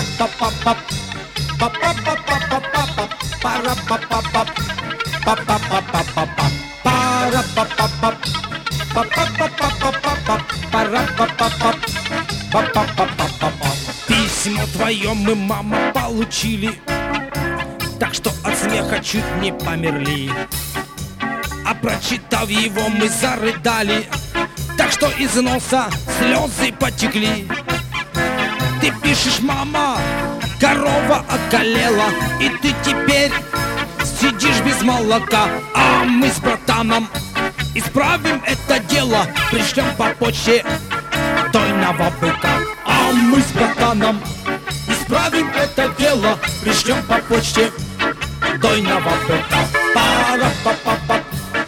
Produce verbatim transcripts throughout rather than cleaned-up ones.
Письмо твое мы, мама, получили, так что от смеха чуть не померли. А прочитав его, мы зарыдали, так что из носа слезы потекли. Ты пишешь, мама, корова околела, и ты теперь сидишь без молока. А мы с братаном исправим это дело, пришлем по почте дойного быка. А мы с братаном исправим это дело, пришлем по почте дойного быка. Пара-па-па-па.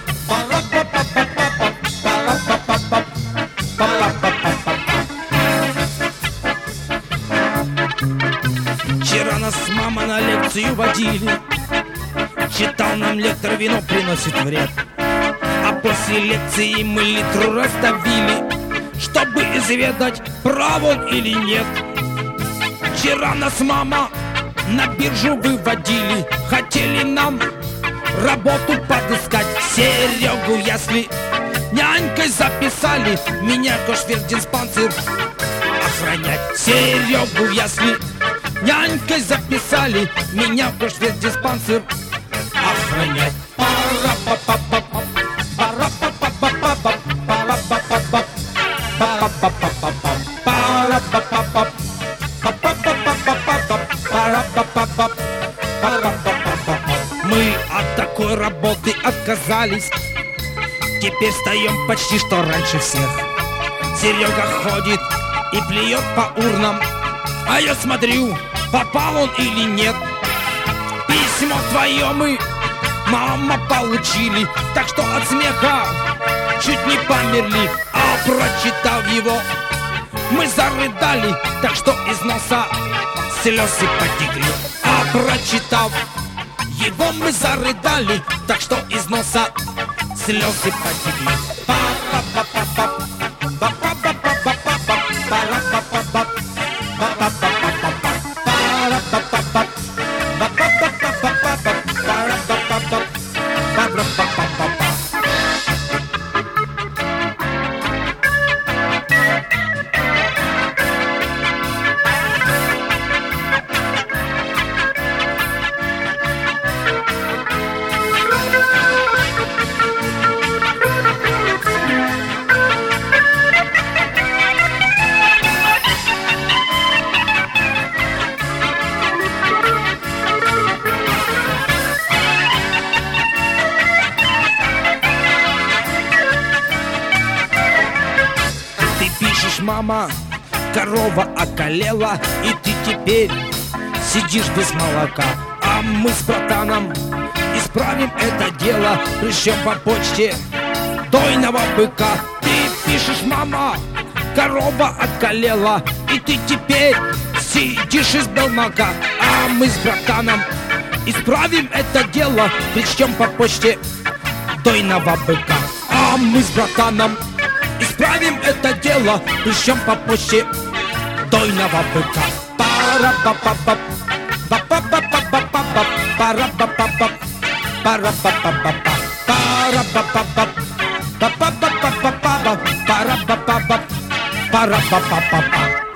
Вчера нас с мамой на лекцию водили, читал нам лектор, вино приносит вред. А после лекции мы литру раздавили, чтобы изведать, прав он или нет. Вчера нас мама на биржу выводили, хотели нам работу подыскать. Серегу ясли нянькой записали, меня кошвердиспансер охранять. Серегу ясли нянькой записали, меня в кошвердиспансер охранять. Пара-па-па-па-па, пара-па-па-па-па, пара-па-па-па, пара-па-па-па-па, пара-па-па-па, пара-па-па-па-па, пара-па-па-па. Мы от такой работы отказались, теперь встаем почти что раньше всех. Серега ходит и плюет по урнам, а я смотрю, попал он или нет. Письмо твое мы, мама, получили, так что от смеха чуть не померли. А прочитав его, мы зарыдали, так что из носа слезы потекли. А прочитав его, мы зарыдали, так что из носа слезы потекли. Па-па-па-па-па, па-па-па-па-па-па, па-ра-па-па-па. Мама, корова околела, и ты теперь сидишь без молока. А мы с братаном исправим это дело, пришлем по почте дойного быка. Ты пишешь, мама, корова околела, и ты теперь сидишь из молока. А мы с братаном исправим это дело, пришлем по почте дойного быка. А мы с братаном исправим это дело, пришлем по почте дойного быка. Пара-па-па-па, па-па-па-па-па-па, пара-па-па-па, пара-па-па-па, пара-па-па-па, па-па-па-па-па-па, пара-па-па-па, пара-па-па-па.